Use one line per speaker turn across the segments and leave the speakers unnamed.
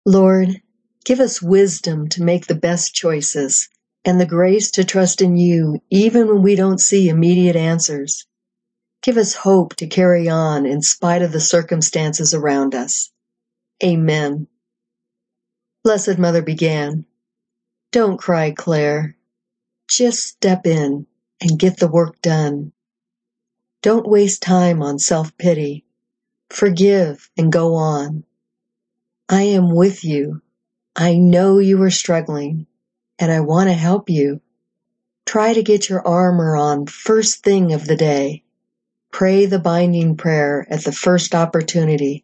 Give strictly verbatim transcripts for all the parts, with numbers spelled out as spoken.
Lord, give us wisdom to make the best choices and the grace to trust in you even when we don't see immediate answers. Give us hope to carry on in spite of the circumstances around us. Amen. Blessed Mother began, "Don't cry, Claire. Just step in and get the work done. Don't waste time on self-pity. Forgive and go on. I am with you. I know you are struggling, and I want to help you. Try to get your armor on first thing of the day. Pray the binding prayer at the first opportunity.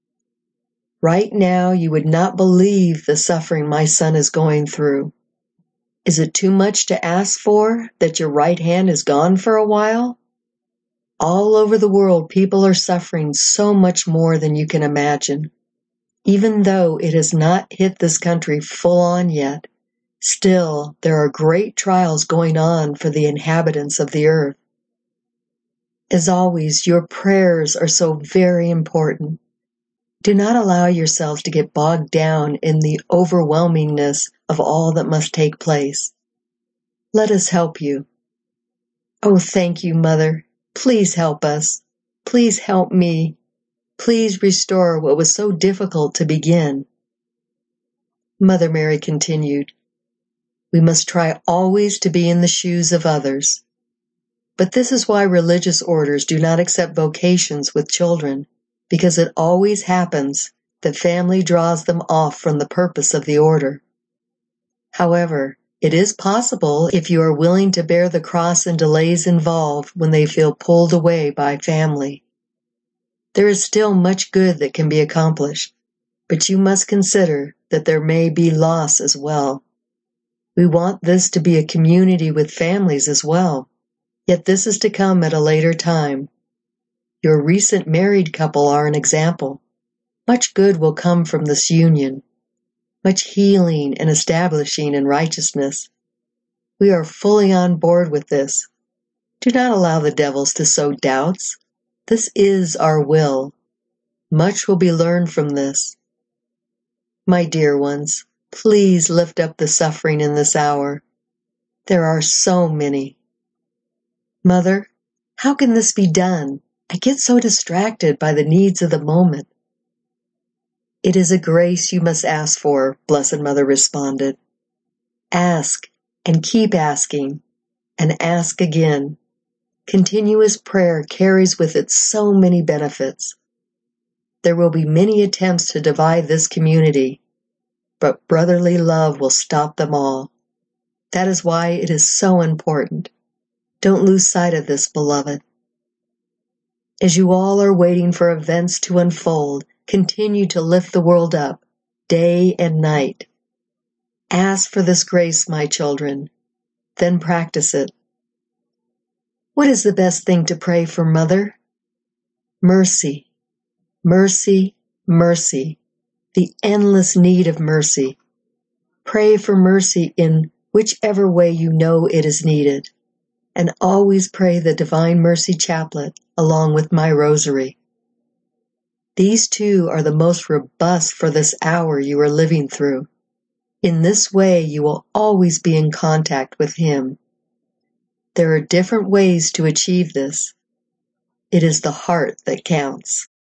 Right now, you would not believe the suffering my son is going through. Is it too much to ask for that your right hand is gone for a while? All over the world, people are suffering so much more than you can imagine. Even though it has not hit this country full on yet, still there are great trials going on for the inhabitants of the earth. As always, your prayers are so very important. Do not allow yourselves to get bogged down in the overwhelmingness of all that must take place. Let us help you. Oh, thank you, Mother. Please help us. Please help me. Please restore what was so difficult to begin." Mother Mary continued, "We must try always to be in the shoes of others. But this is why religious orders do not accept vocations with children, because it always happens that family draws them off from the purpose of the order. However, it is possible if you are willing to bear the cross and delays involved when they feel pulled away by family. There is still much good that can be accomplished, but you must consider that there may be loss as well. We want this to be a community with families as well, yet this is to come at a later time. Your recent married couple are an example. Much good will come from this union, much healing and establishing in righteousness. We are fully on board with this. Do not allow the devils to sow doubts. This is our will. Much will be learned from this. My dear ones, please lift up the suffering in this hour. There are so many. Mother, how can this be done? I get so distracted by the needs of the moment. It is a grace you must ask for, Blessed Mother responded. Ask and keep asking, and ask again. Continuous prayer carries with it so many benefits. There will be many attempts to divide this community, but brotherly love will stop them all. That is why it is so important. Don't lose sight of this, beloved. As you all are waiting for events to unfold, continue to lift the world up, day and night. Ask for this grace, my children, then practice it. What is the best thing to pray for, Mother? Mercy, mercy, mercy, the endless need of mercy. Pray for mercy in whichever way you know it is needed, and always pray the Divine Mercy Chaplet along with my rosary. These two are the most robust for this hour you are living through. In this way, you will always be in contact with Him. There are different ways to achieve this. It is the heart that counts.